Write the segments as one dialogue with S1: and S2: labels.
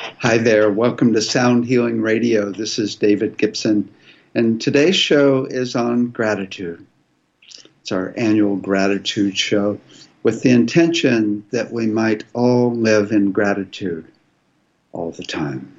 S1: Hi there. Welcome to Sound Healing Radio. This is David Gibson, and today's show is on gratitude. It's our annual gratitude show with the intention that we might all live in gratitude all the time.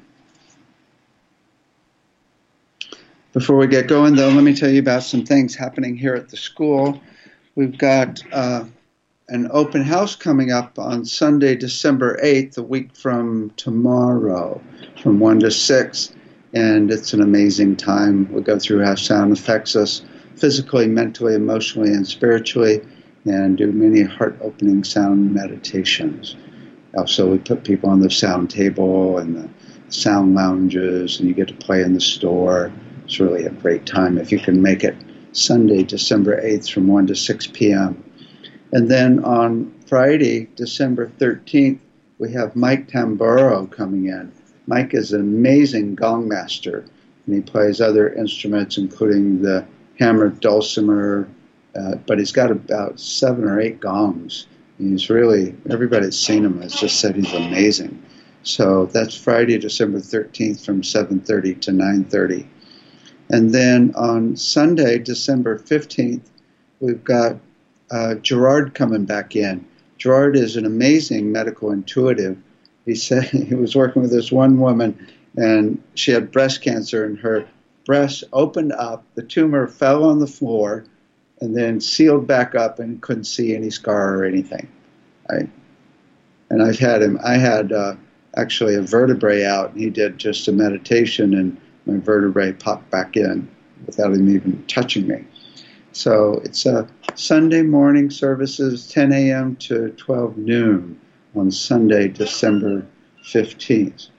S1: Before we get going, though, let me tell you about some things happening here at the school. We've got an open house coming up on Sunday, December 8th, a week from tomorrow, from 1 to 6. And it's an amazing time. We'll go through how sound affects us physically, mentally, emotionally, and spiritually, and do many heart-opening sound meditations. Also, we put people on the sound table and the sound lounges, and you get to play in the store. It's really a great time if you can make it Sunday, December 8th, from 1 to 6 p.m. And then on Friday, December 13th, we have Mike Tamburo coming in. Mike is an amazing gong master, and he plays other instruments, including the hammered dulcimer, but he's got about 7 or 8 gongs. And he's really, everybody that's seen him has just said he's amazing. So that's Friday, December 13th from 7:30 to 9:30. And then on Sunday, December 15th, we've got Gerard coming back in. Gerard is an amazing medical intuitive. He said he was working with this one woman, and she had breast cancer, and her breast opened up, the tumor fell on the floor, and then sealed back up, and couldn't see any scar or anything. And I had actually a vertebrae out, and he did just a meditation, and my vertebrae popped back in without him even touching me. So it's a Sunday morning services, 10 a.m. to 12 noon on Sunday, December 15th.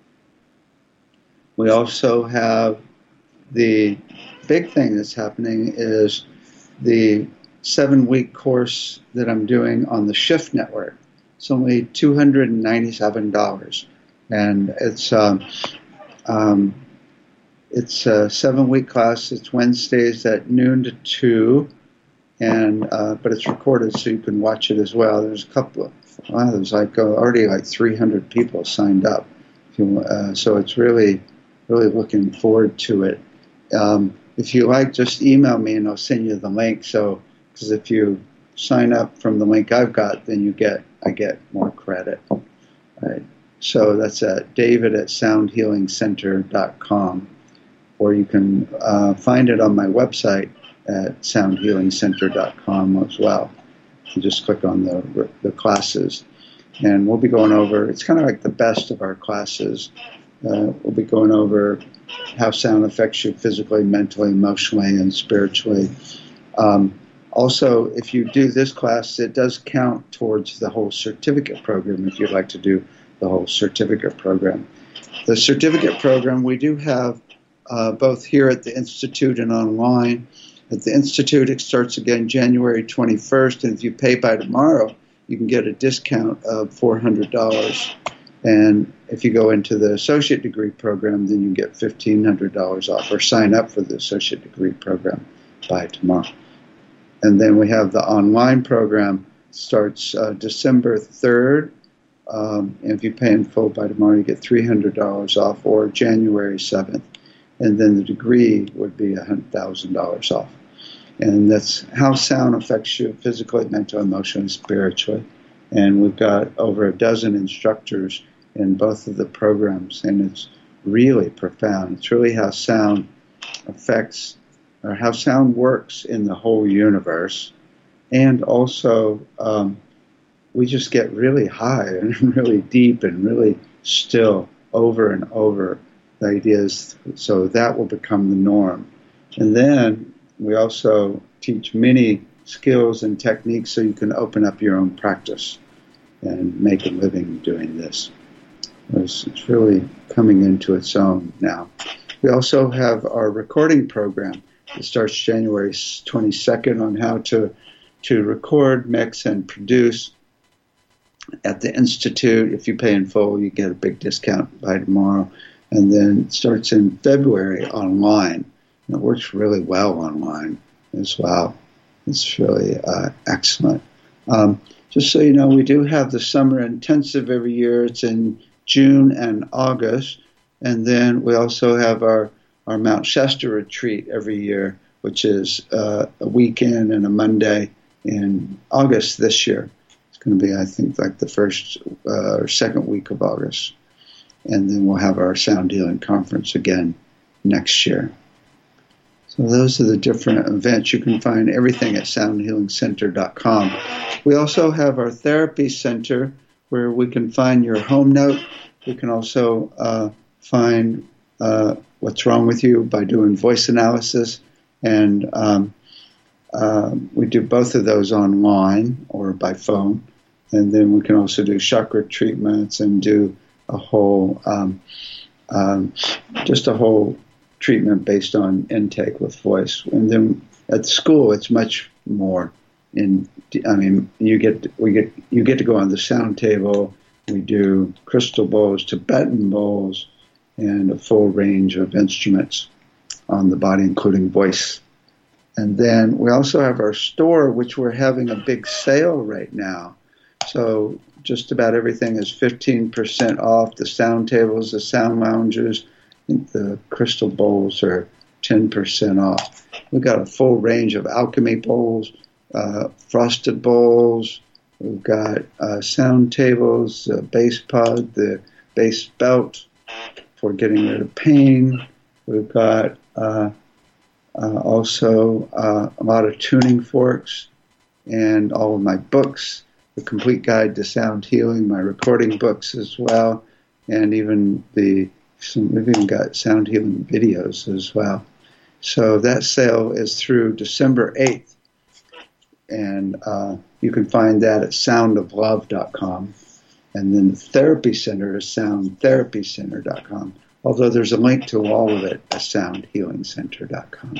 S1: We also have the big thing that's happening is the 7-week course that I'm doing on the Shift Network. It's only $297, and it's a 7-week class. It's Wednesdays at noon to 2, and but it's recorded so you can watch it as well. There's a couple of, there's already 300 people signed up. So it's really looking forward to it. If you like, just email me and I'll send you the link. So, because if you sign up from the link I've got, then I get more credit. Right. So that's at david@soundhealingcenter.com. Or you can find it on my website at soundhealingcenter.com as well. You just click on the classes. And we'll be going over, it's kind of like the best of our classes. We'll be going over how sound affects you physically, mentally, emotionally, and spiritually. Also, if you do this class, it does count towards the whole certificate program if you'd like to do the whole certificate program. The certificate program, we do have both here at the Institute and online. At the Institute, it starts again January 21st, and if you pay by tomorrow, you can get a discount of $400. And if you go into the associate degree program, then you get $1,500 off, or sign up for the associate degree program by tomorrow. And then we have the online program, starts December 3rd. And if you pay in full by tomorrow, you get $300 off, or January 7th. And then the degree would be $100,000 off. And that's how sound affects you physically, mentally, emotionally, spiritually. And we've got over a dozen instructors in both of the programs, and it's really profound. It's really how sound affects, or how sound works in the whole universe. And also, we just get really high and really deep and really still over and over the ideas, so that will become the norm. And then we also teach many skills and techniques so you can open up your own practice and make a living doing this. It's really coming into its own now. We also have our recording program. It starts January 22nd on how to record, mix, and produce. At the Institute, if you pay in full, you get a big discount by tomorrow. And then it starts in February online. And it works really well online as well. It's really excellent. Just so you know, we do have the summer intensive every year. It's in June and August. And then we also have our Mount Shasta retreat every year, which is a weekend and a Monday in August this year. It's going to be, I think, like the first or second week of August. And then we'll have our Sound Healing Conference again next year. So those are the different events. You can find everything at soundhealingcenter.com. We also have our therapy center where we can find your home note. We can also find what's wrong with you by doing voice analysis. And we do both of those online or by phone. And then we can also do chakra treatments and do a whole, just a whole treatment based on intake with voice. And then at school, it's much more. You get to go on the sound table. We do crystal bowls, Tibetan bowls, and a full range of instruments on the body, including voice. And then we also have our store, which we're having a big sale right now. So just about everything is 15% off. The sound tables, the sound lounges, I think the crystal bowls are 10% off. We've got a full range of alchemy bowls, frosted bowls. We've got sound tables, the bass pod, the bass belt for getting rid of pain. We've got also a lot of tuning forks and all of my books, The Complete Guide to Sound Healing, my recording books as well, and even we've even got sound healing videos as well. So that sale is through December 8th, and you can find that at soundoflove.com. And then the therapy center is soundtherapycenter.com, although there's a link to all of it at soundhealingcenter.com.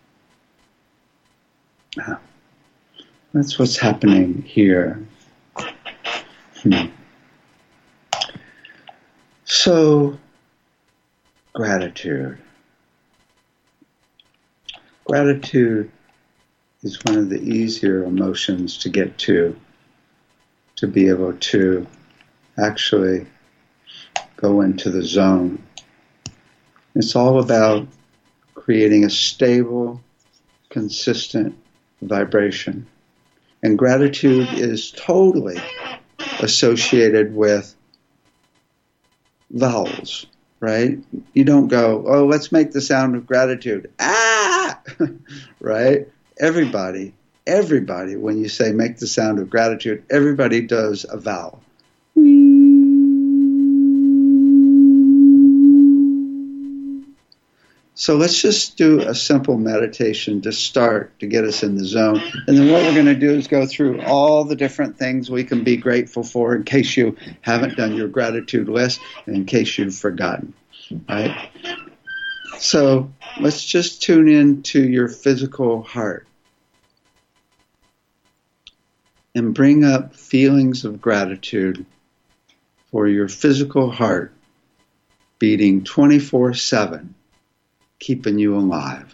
S1: That's what's happening here. So, gratitude. Gratitude is one of the easier emotions to get to be able to actually go into the zone. It's all about creating a stable, consistent vibration. And gratitude is totally associated with vowels, right? You don't go, oh, let's make the sound of gratitude. Ah! Right? Everybody, when you say make the sound of gratitude, everybody does a vowel. So let's just do a simple meditation to start, to get us in the zone. And then what we're going to do is go through all the different things we can be grateful for in case you haven't done your gratitude list and in case you've forgotten, right? So let's just tune in to your physical heart and bring up feelings of gratitude for your physical heart beating 24/7. Keeping you alive.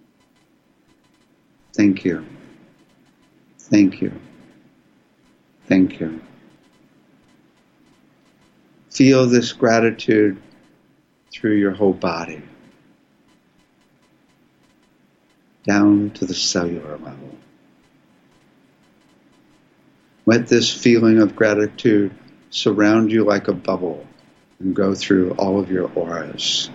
S1: Thank you. Thank you. Thank you. Feel this gratitude through your whole body, down to the cellular level. Let this feeling of gratitude surround you like a bubble and go through all of your auras.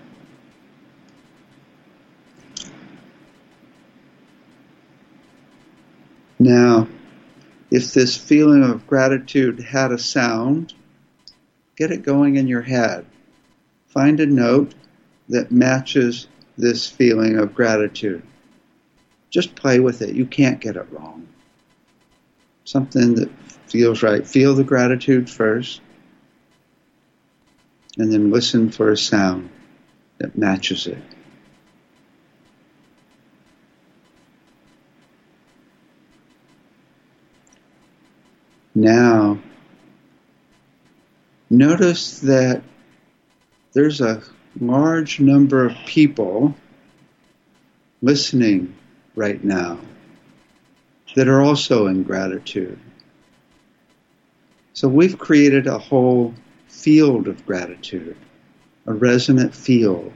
S1: Now, if this feeling of gratitude had a sound, get it going in your head. Find a note that matches this feeling of gratitude. Just play with it. You can't get it wrong. Something that feels right. Feel the gratitude first, and then listen for a sound that matches it. Now, notice that there's a large number of people listening right now that are also in gratitude. So we've created a whole field of gratitude, a resonant field.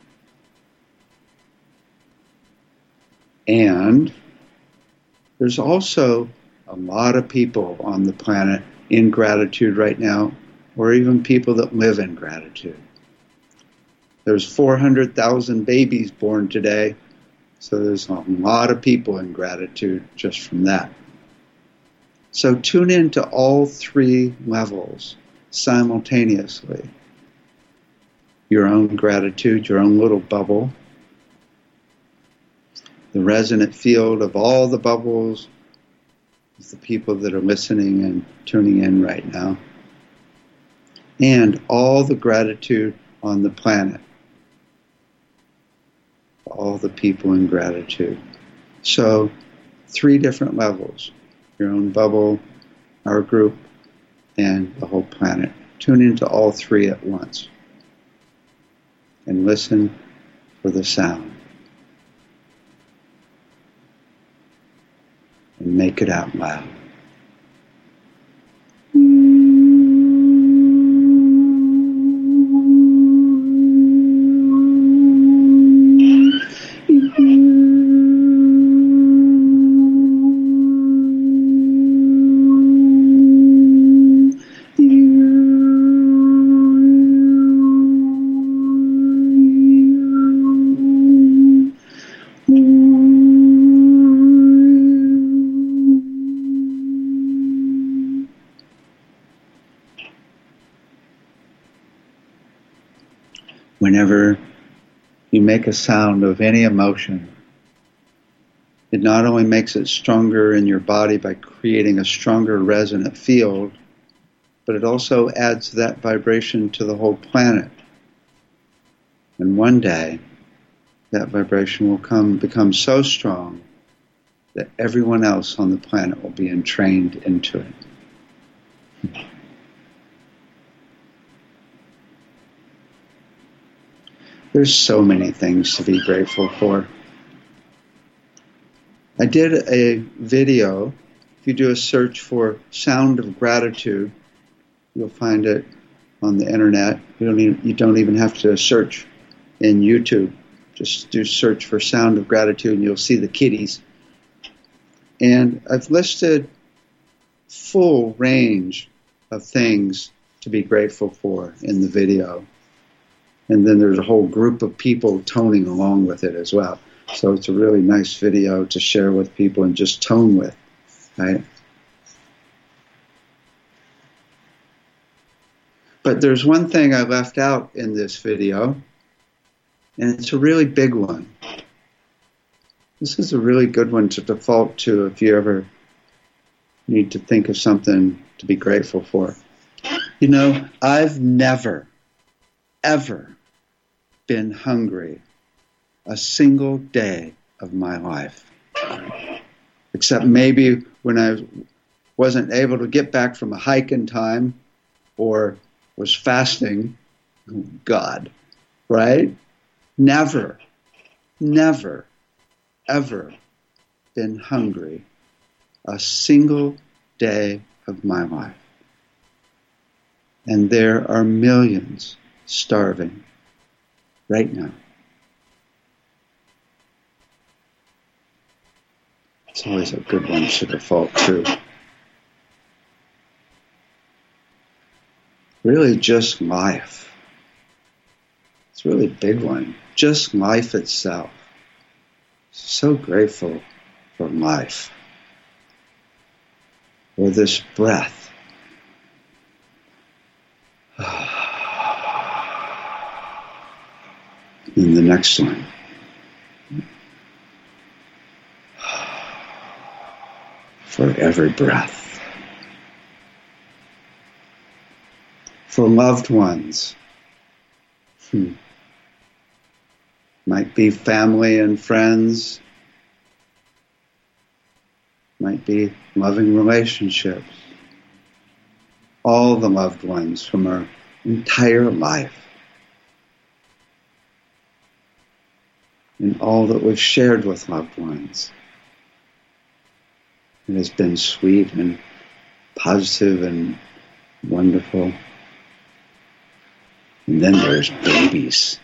S1: And there's also a lot of people on the planet in gratitude right now, or even people that live in gratitude. There's 400,000 babies born today, so there's a lot of people in gratitude just from that. So tune in to all three levels simultaneously. Your own gratitude, your own little bubble, the resonant field of all the bubbles of the people that are listening and tuning in right now, and all the gratitude on the planet, all the people in gratitude. So 3 different levels, your own bubble, our group, and the whole planet. Tune into all 3 at once and listen for the sound. And make it out loud. Whenever you make a sound of any emotion, it not only makes it stronger in your body by creating a stronger resonant field, but it also adds that vibration to the whole planet. And one day, that vibration will become so strong that everyone else on the planet will be entrained into it. There's so many things to be grateful for. I did a video. If you do a search for Sound of Gratitude, you'll find it on the internet. You don't even have to search in YouTube. Just do search for Sound of Gratitude and you'll see the kitties. And I've listed full range of things to be grateful for in the video. And then there's a whole group of people toning along with it as well. So it's a really nice video to share with people and just tone with, right? But there's one thing I left out in this video, and it's a really big one. This is a really good one to default to if you ever need to think of something to be grateful for. You know, I've never, ever been hungry a single day of my life. Except maybe when I wasn't able to get back from a hike in time or was fasting. Oh, God, right? Never, ever been hungry a single day of my life. And there are millions starving right now. It's always a good one to default to. Really just life. It's a really big one. Just life itself. So grateful for life. For this breath. And the next one. For every breath. For loved ones. Might be family and friends. Might be loving relationships. All the loved ones from our entire life. And all that we've shared with loved ones. It has been sweet and positive and wonderful. And then there's babies.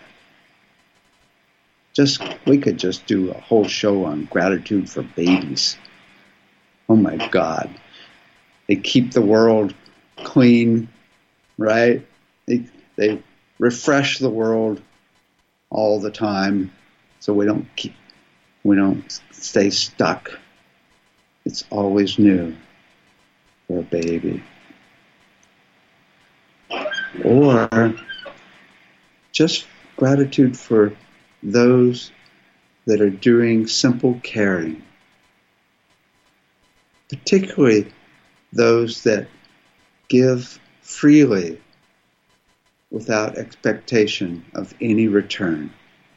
S1: We could just do a whole show on gratitude for babies. Oh my God. They keep the world clean, right? They refresh the world all the time, so we don't stay stuck. It's always new for a baby. Or just gratitude for those that are doing simple caring, particularly those that give freely without expectation of any return.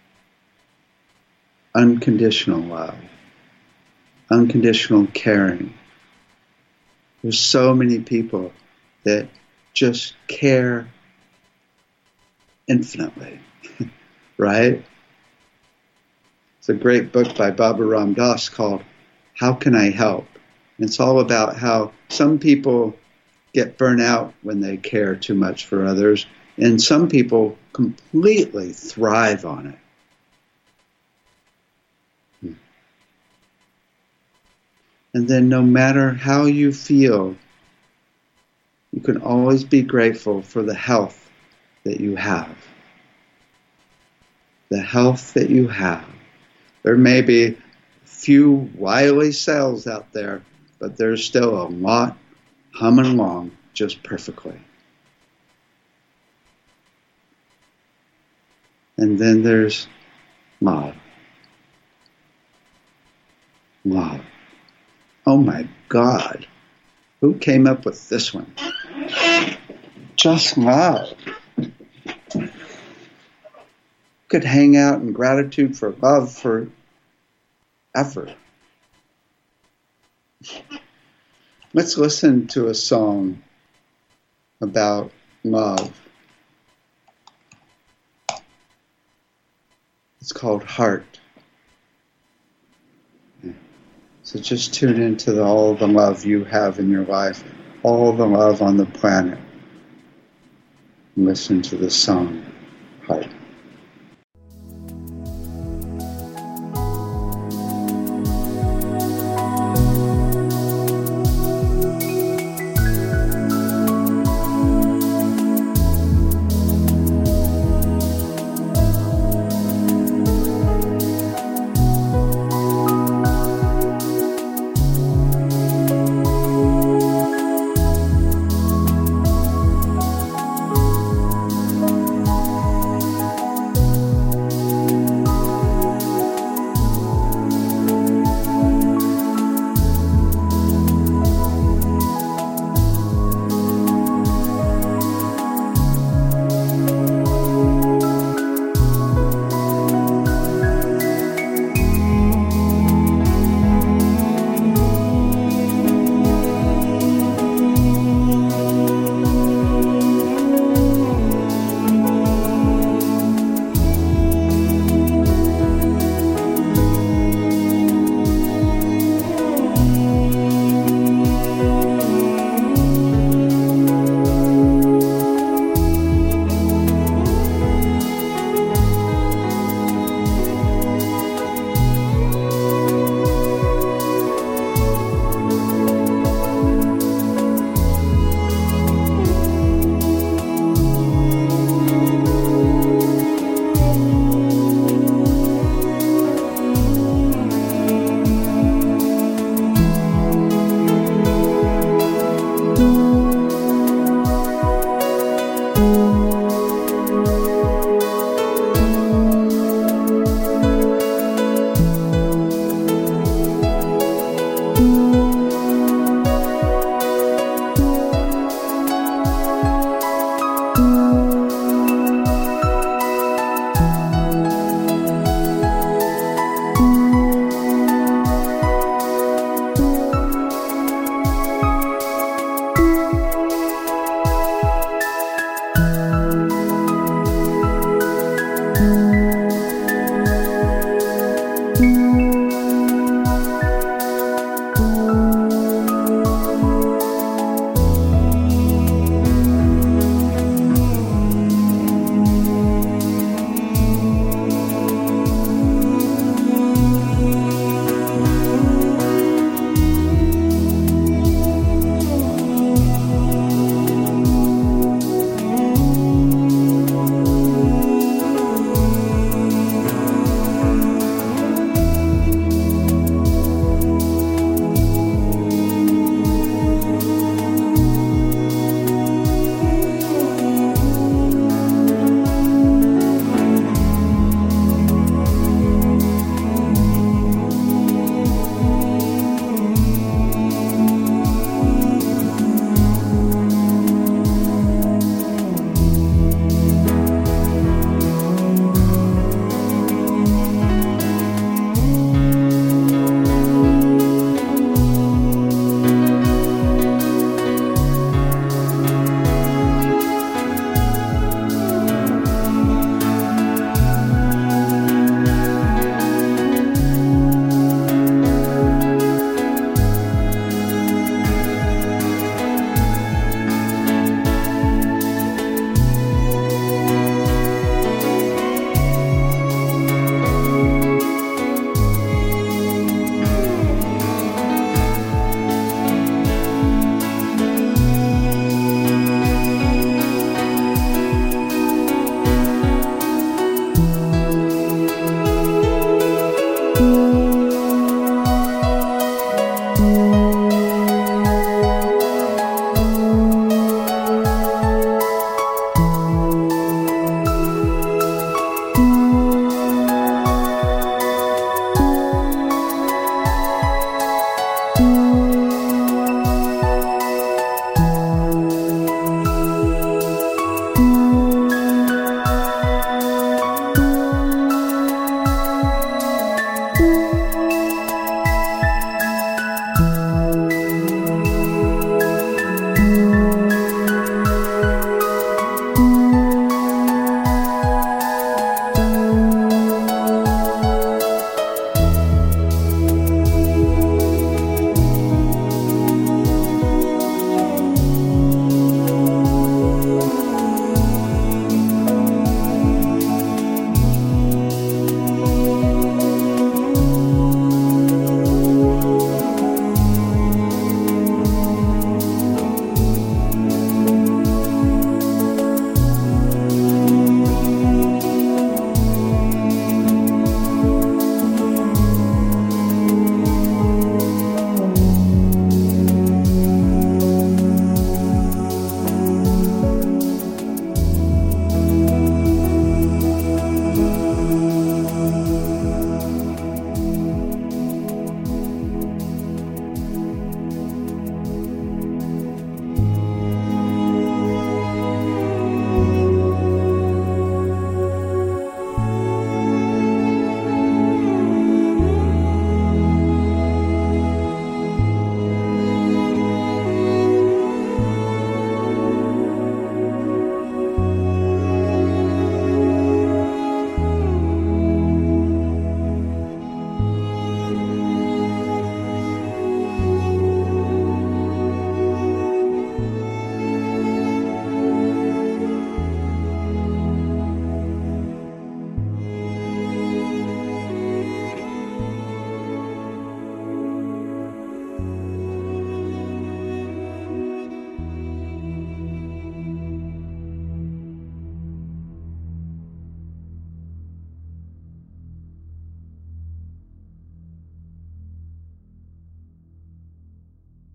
S1: Unconditional love, unconditional caring. There's so many people that just care infinitely, right? It's a great book by Baba Ram Dass called How Can I Help? And it's all about how some people get burnt out when they care too much for others, and some people completely thrive on it. And then no matter how you feel, you can always be grateful for the health that you have. The health that you have. There may be a few wily cells out there, but there's still a lot humming along just perfectly. And then there's love. Love. Oh my God. Who came up with this one? Just love. Could hang out in gratitude for love forever. Let's listen to a song about love. It's called Heart. So just tune into all the love you have in your life, all the love on the planet. And listen to this song, Heart.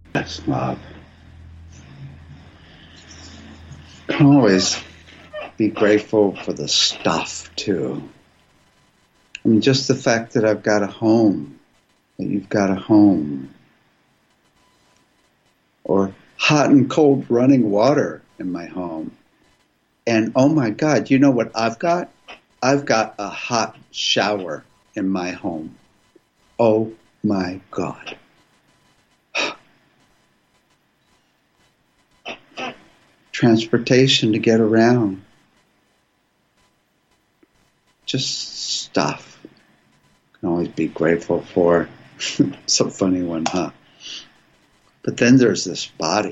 S1: That's love. Can always be grateful for the stuff too. I mean, just the fact that I've got a home, that you've got a home, or hot and cold running water in my home. And oh my God, you know what I've got? I've got a hot shower in my home. Oh my God. Transportation to get around. Just stuff. Can always be grateful for. It's a funny one, huh? But then there's this body.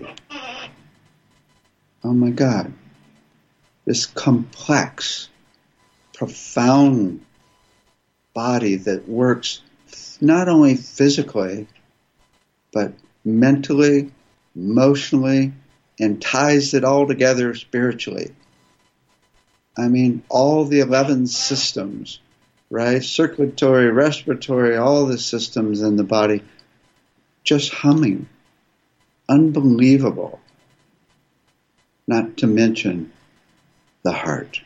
S1: Oh my God. This complex, profound body that works not only physically, but mentally, emotionally, and ties it all together spiritually. I mean, all the 11 systems, right? Circulatory, respiratory, all the systems in the body just humming. Unbelievable. Not to mention the heart.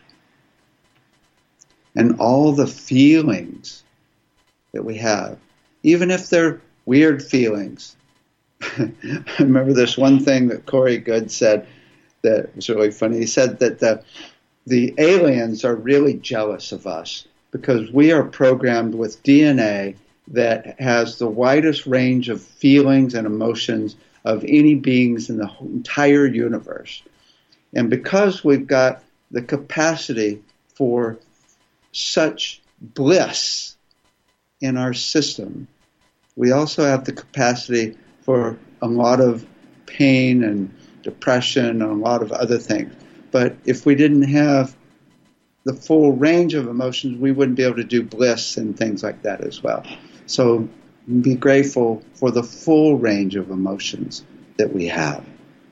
S1: And all the feelings that we have, even if they're weird feelings. I remember this one thing that Corey Good said that was really funny. He said that the aliens are really jealous of us because we are programmed with DNA that has the widest range of feelings and emotions of any beings in the entire universe. And because we've got the capacity for such bliss in our system, we also have the capacity for a lot of pain and depression and a lot of other things. But if we didn't have the full range of emotions, we wouldn't be able to do bliss and things like that as well. So be grateful for the full range of emotions that we have.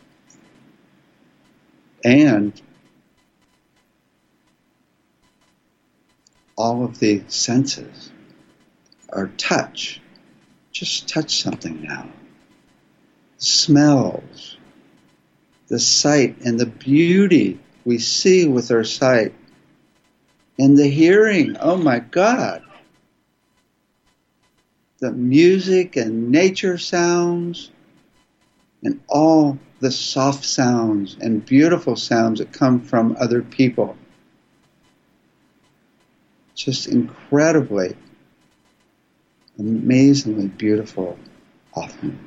S1: And all of the senses, our touch, just touch something now. Smells, the sight and the beauty we see with our sight, and the hearing, oh my God. The music and nature sounds and all the soft sounds and beautiful sounds that come from other people. Just incredibly, amazingly beautiful often.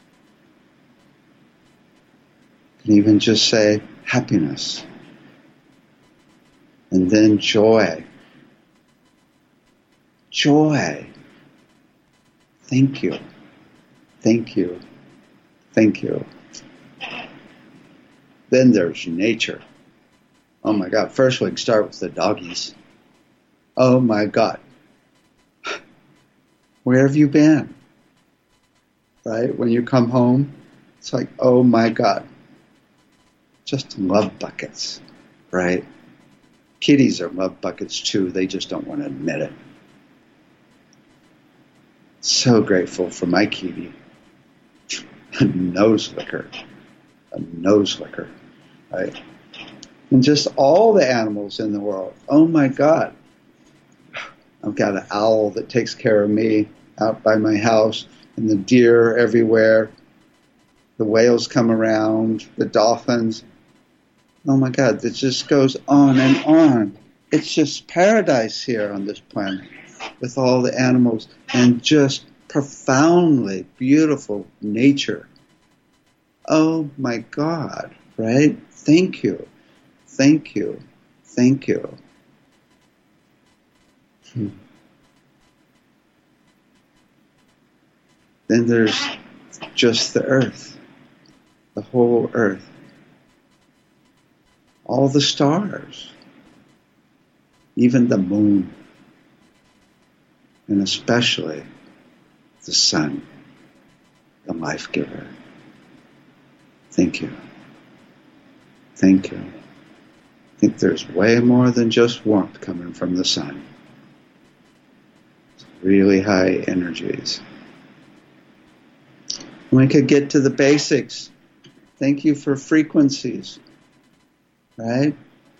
S1: You can even just say happiness. And then joy. Joy. Thank you. Thank you. Thank you. Then there's nature. Oh my God. First we can start with the doggies. Oh my God. Where have you been? Right? When you come home, it's like, oh my God. Just love buckets, right? Kitties are love buckets too. They just don't want to admit it. So grateful for my kitty. A nose licker. A nose licker, right? And just all the animals in the world. Oh my God. I've got an owl that takes care of me out by my house, and the deer everywhere. The whales come around, the dolphins. Oh my God, it just goes on and on. It's just paradise here on this planet with all the animals and just profoundly beautiful nature. Oh my God, right? Thank you. Thank you. Thank you. Then there's just the earth, the whole earth. All the stars, even the moon, and especially the sun, the life giver. Thank you. Thank you. I think there's way more than just warmth coming from the sun. It's really high energies. We could get to the basics. Thank you for frequencies, right?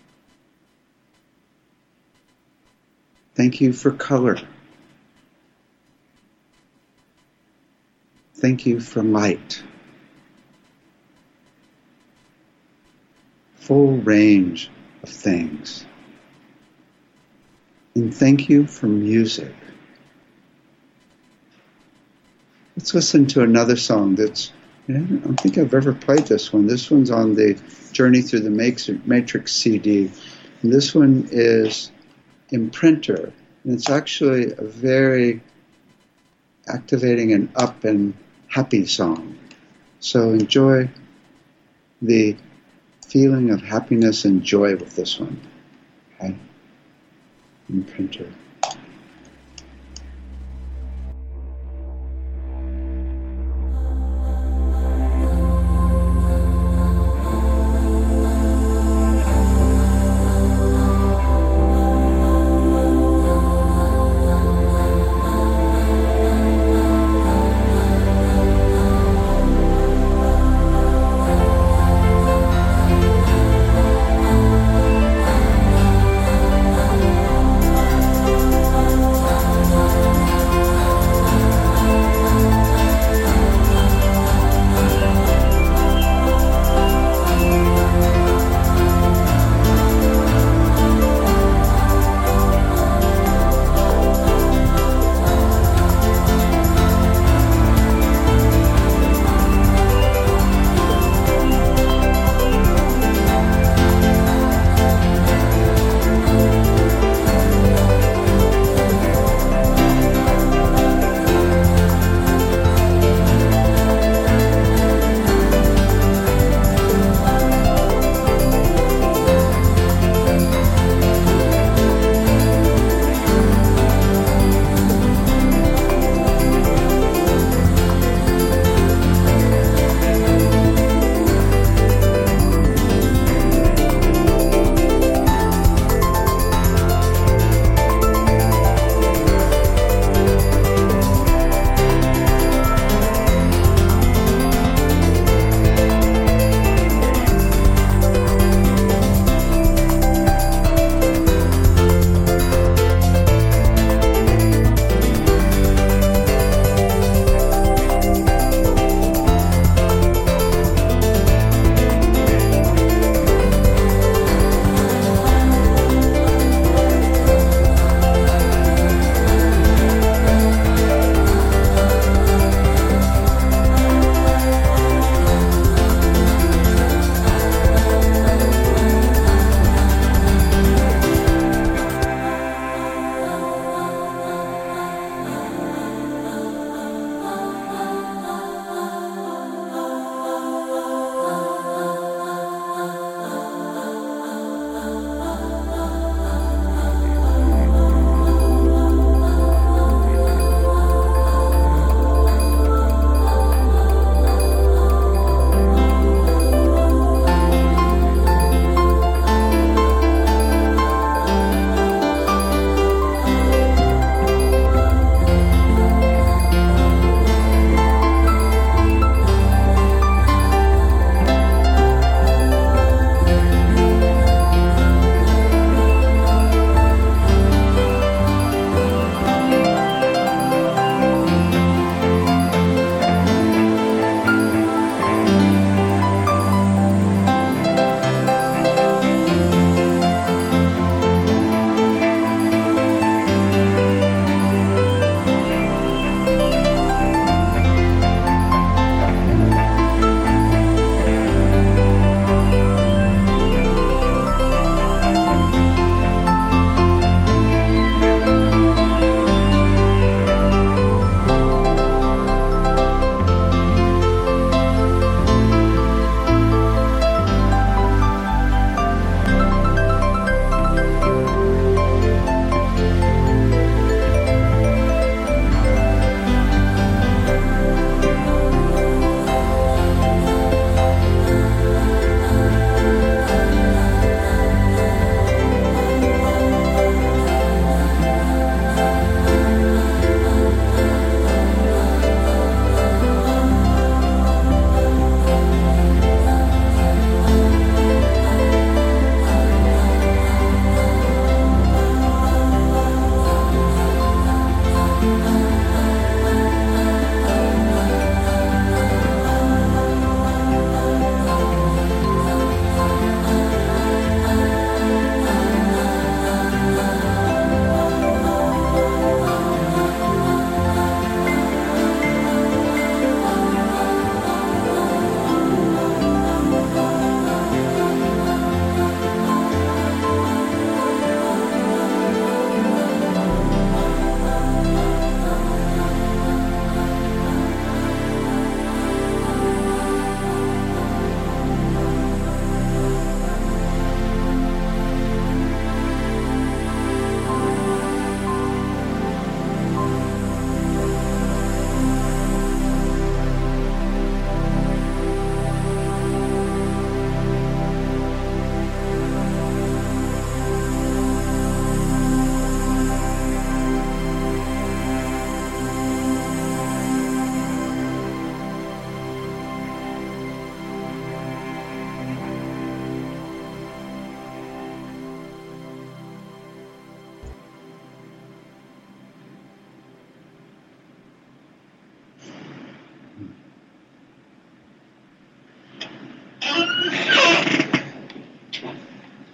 S1: Thank you for color. Thank you for light. Full range of things. And thank you for music. Let's listen to another song that's, I don't think I've ever played this one. This one's on the Journey Through the Matrix CD. And this one is Imprinter. And it's actually a very activating and up and happy song. So enjoy the feeling of happiness and joy with this one. Okay? Imprinter.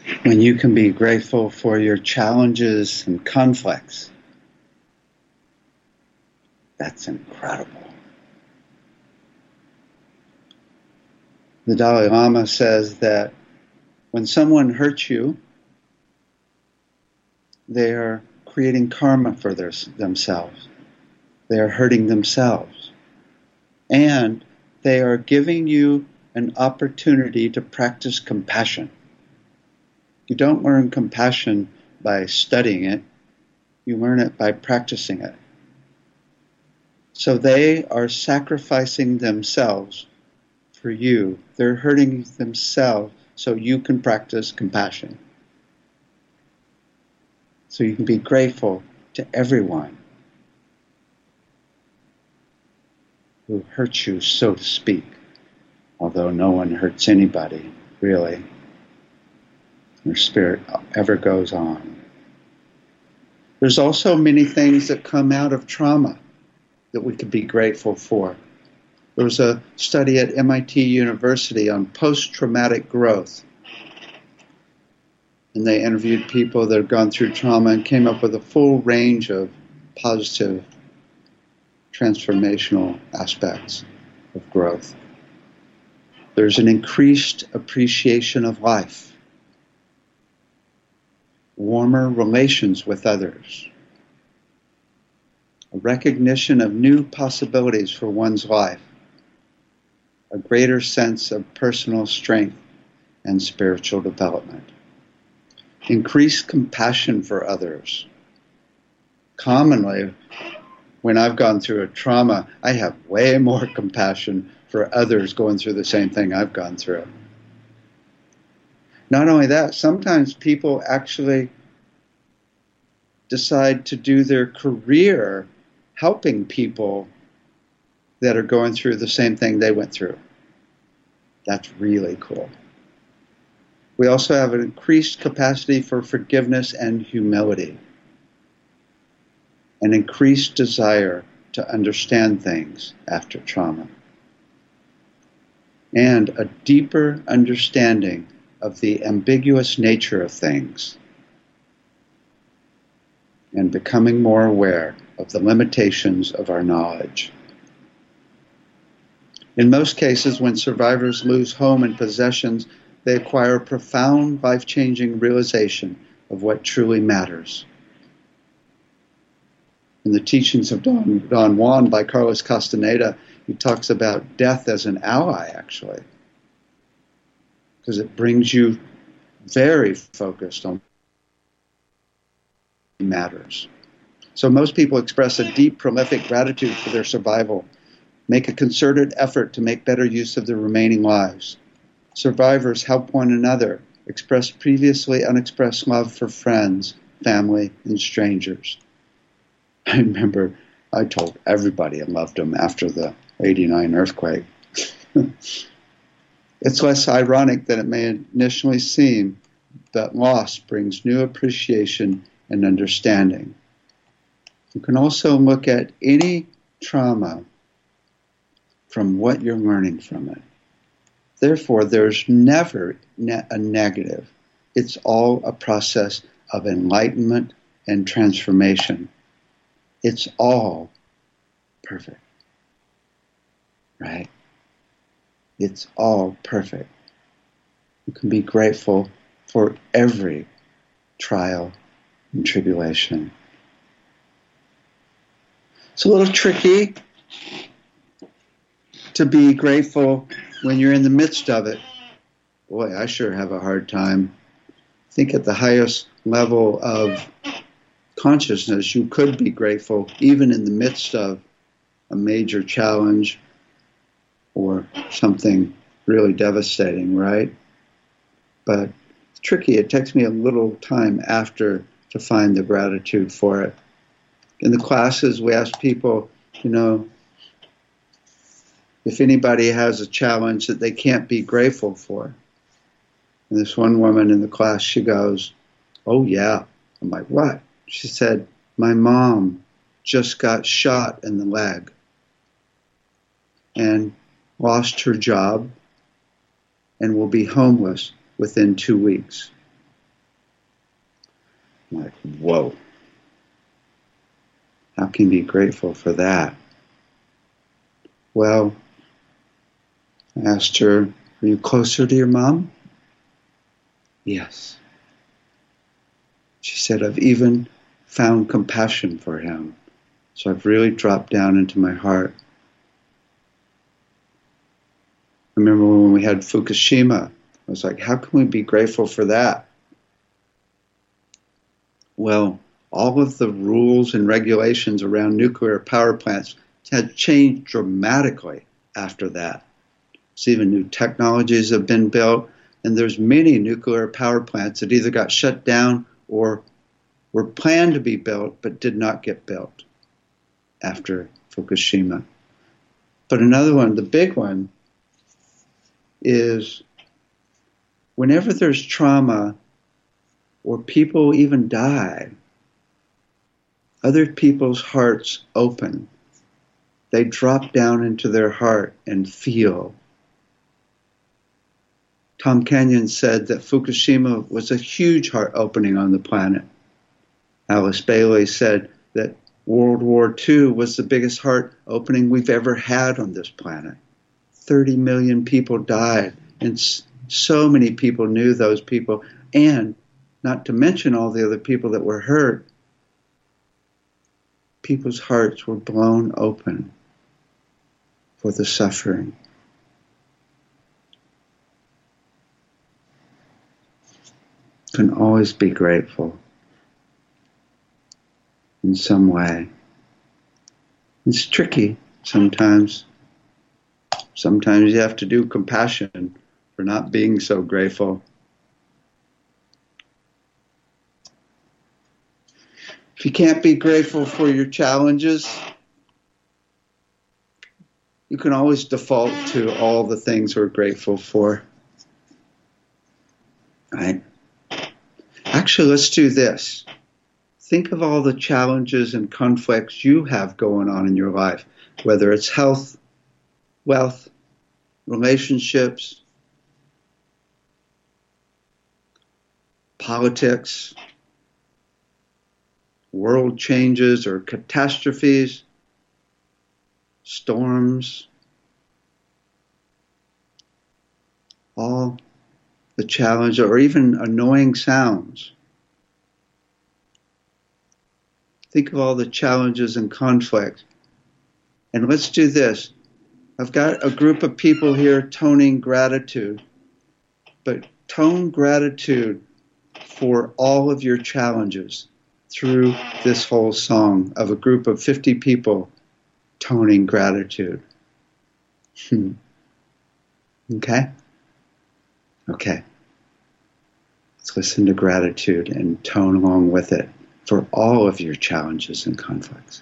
S1: when you can be grateful for your challenges and conflicts, that's incredible. The Dalai Lama says that when someone hurts you, they are creating karma for themselves. They are hurting themselves. And they are giving you an opportunity to practice compassion. You don't learn compassion by studying it. You learn it by practicing it. So they are sacrificing themselves for you. They're hurting themselves so you can practice compassion. So you can be grateful to everyone who hurts you, so to speak, although no one hurts anybody, really. Your spirit ever goes on. There's also many things that come out of trauma that we could be grateful for. There was a study at MIT University on post-traumatic growth. And they interviewed people that have gone through trauma and came up with a full range of positive transformational aspects of growth. There's an increased appreciation of life, warmer relations with others, a recognition of new possibilities for one's life, a greater sense of personal strength and spiritual development, increased compassion for others. Commonly, when I've gone through a trauma, I have way more compassion for others going through the same thing I've gone through. Not only that, sometimes people actually decide to do their career helping people that are going through the same thing they went through. That's really cool. We also have an increased capacity for forgiveness and humility, an increased desire to understand things after trauma, and a deeper understanding of the ambiguous nature of things, and becoming more aware of the limitations of our knowledge. In most cases, when survivors lose home and possessions, they acquire a profound, life-changing realization of what truly matters. In the Teachings of Don Juan by Carlos Castaneda, he talks about death as an ally, actually, because it brings you very focused on what matters. So most people express a deep, prolific gratitude for their survival, make a concerted effort to make better use of their remaining lives. Survivors help one another, express previously unexpressed love for friends, family, and strangers. I remember I told everybody I loved them after the '89 earthquake. It's less ironic than it may initially seem that loss brings new appreciation and understanding. You can also look at any trauma from what you're learning from it. Therefore, there's never a negative. It's all a process of enlightenment and transformation. It's all perfect, right? It's all perfect. You can be grateful for every trial and tribulation. It's a little tricky to be grateful when you're in the midst of it. Boy, I sure have a hard time. I think at the highest level of consciousness, you could be grateful even in the midst of a major challenge or something really devastating, right? But it's tricky. It takes me a little time after to find the gratitude for it. In the classes, we ask people, if anybody has a challenge that they can't be grateful for. And this one woman in the class, she goes, "Oh yeah." I'm like, "What?" She said, "My mom just got shot in the leg and lost her job and will be homeless within 2 weeks. I'm like, whoa. How can you be grateful for that? Well, I asked her, are you closer to your mom? Yes. She said, I've even found compassion for him. So I've really dropped down into my heart. I remember when we had Fukushima, I was like, how can we be grateful for that? Well, all of the rules and regulations around nuclear power plants had changed dramatically after that. So even new technologies have been built, and there's many nuclear power plants that either got shut down or were planned to be built but did not get built after Fukushima. But another one, the big one, is whenever there's trauma or people even die, other people's hearts open. They drop down into their heart and feel. Tom Kenyon said that Fukushima was a huge heart opening on the planet. Alice Bailey said that World War II was the biggest heart opening we've ever had on this planet. 30 million people died, and so many people knew those people, and not to mention all the other people that were hurt. People's hearts were blown open for the suffering. Can always be grateful in some way. It's tricky sometimes. Sometimes you have to do compassion for not being so grateful. If you can't be grateful for your challenges, you can always default to all the things we're grateful for. Right? Actually, let's do this. Think of all the challenges and conflicts you have going on in your life, whether it's health, wealth, relationships, politics, world changes or catastrophes, storms, all the challenge, or even annoying sounds. Think of all the challenges and conflicts. And let's do this. I've got a group of people here toning gratitude, but tone gratitude for all of your challenges through this whole song of a group of 50 people toning gratitude. Okay? Okay. Let's listen to gratitude and tone along with it for all of your challenges and conflicts.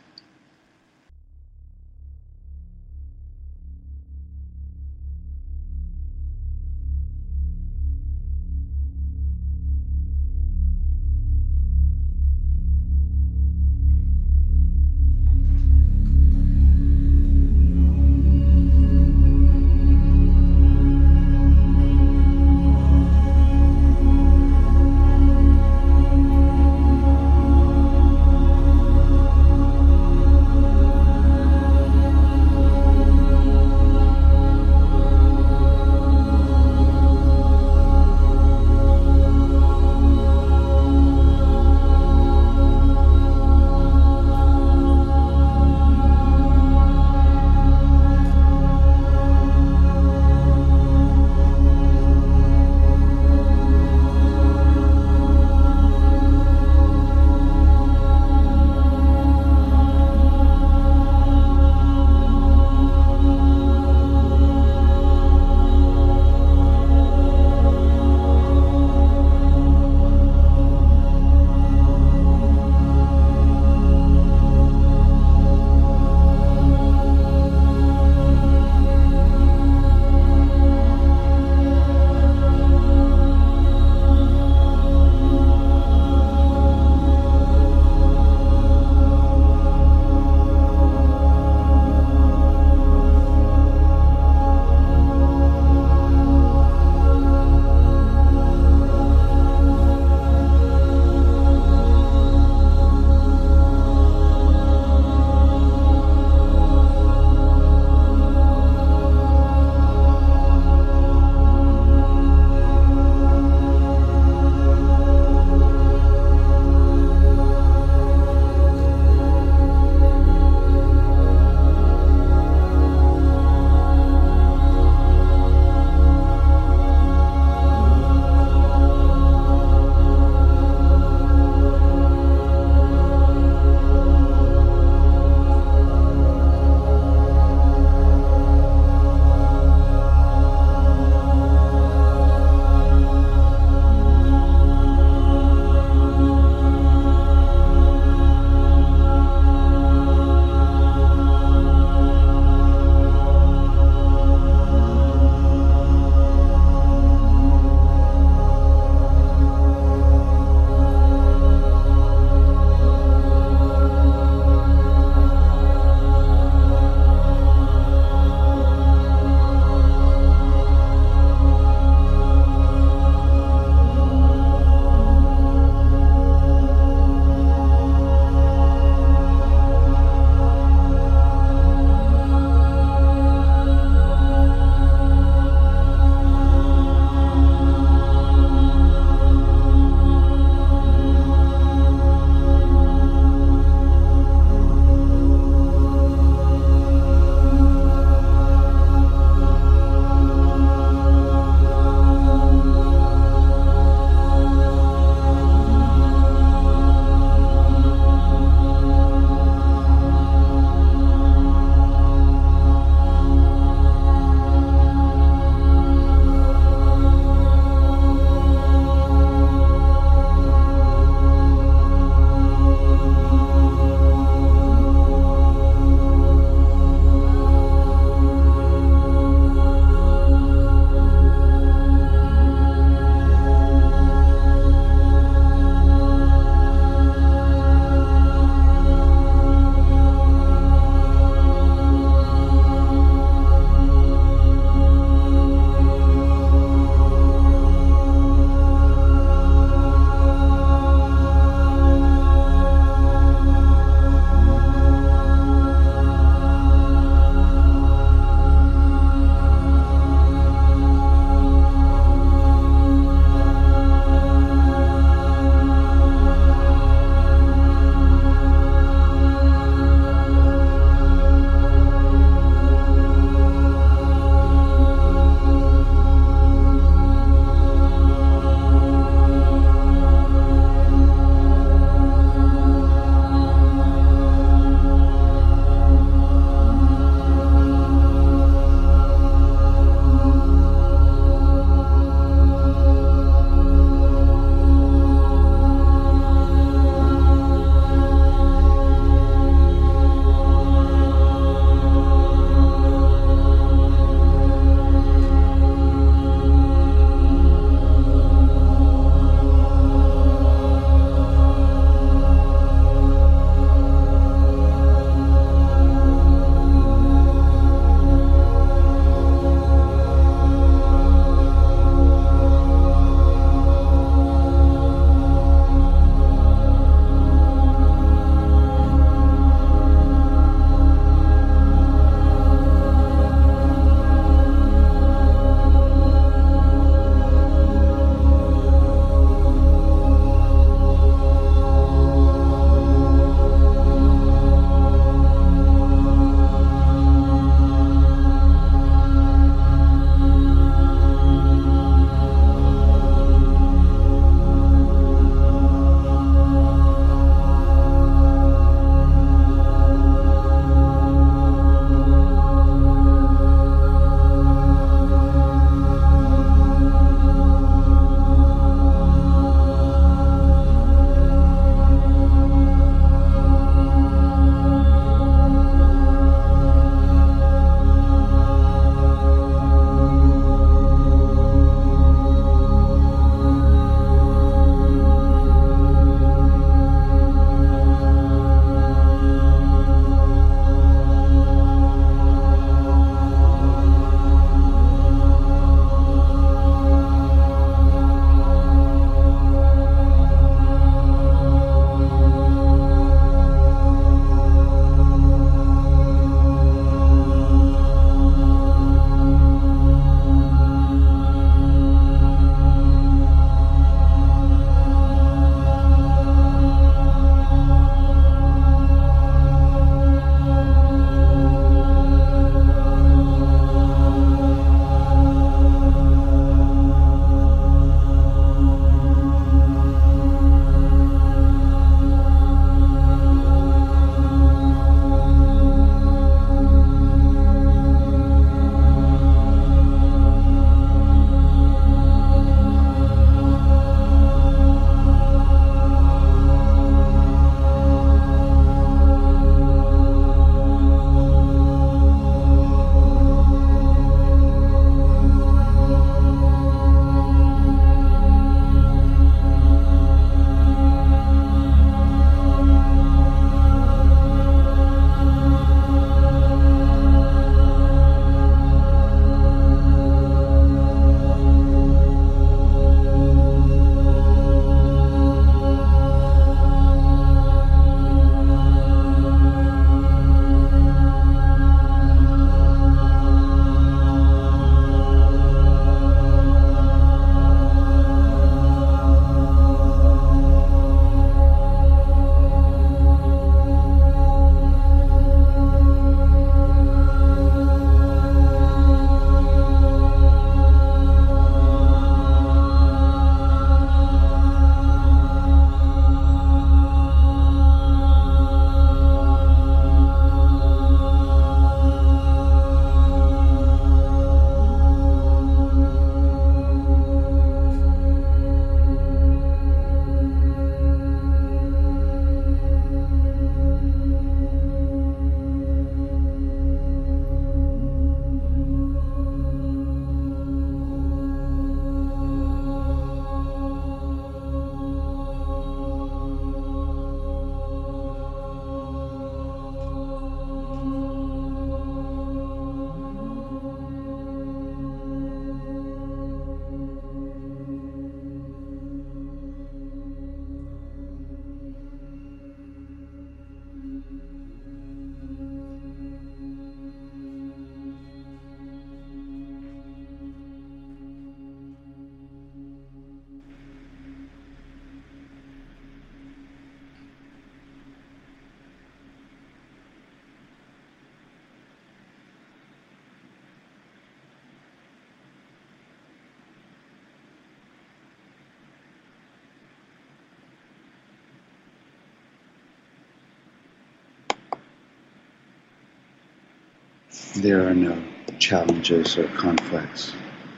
S1: there are no challenges or conflicts.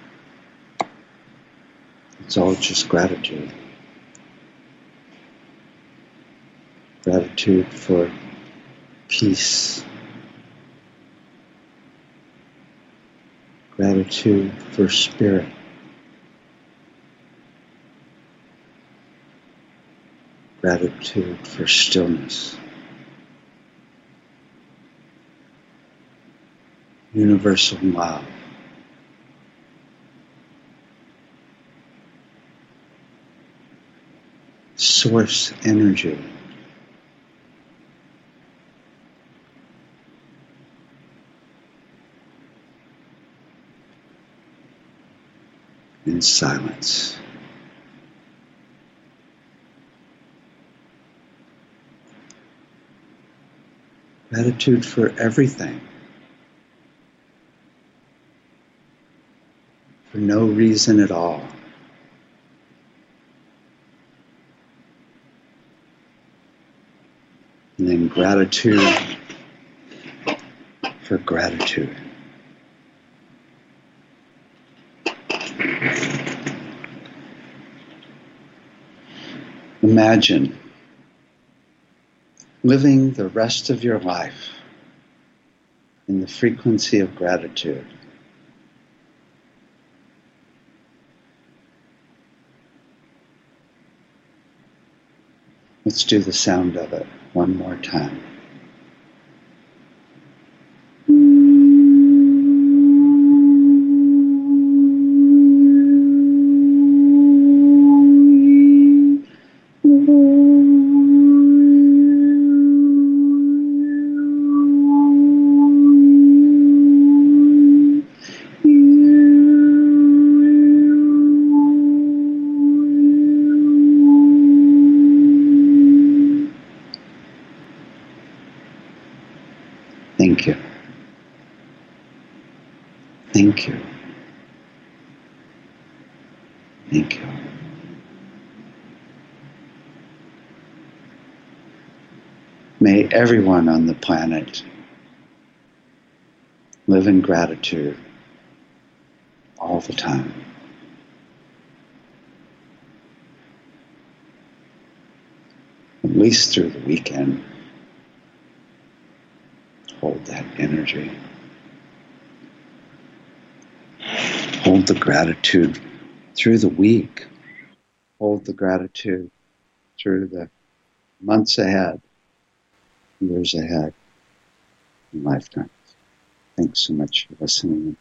S1: It's all just gratitude. Gratitude for peace. Gratitude for spirit. Gratitude for stillness. Universal love. Source energy. In silence. Gratitude for everything. For no reason at all. And then gratitude for gratitude. Imagine living the rest of your life in the frequency of gratitude. Let's do the sound of it one more time. Thank you. Thank you. Thank you. May everyone on the planet live in gratitude all the time. At least through the weekend. Hold that energy. Hold the gratitude through the week. Hold the gratitude through the months ahead, years ahead, and lifetimes. Thanks so much for listening.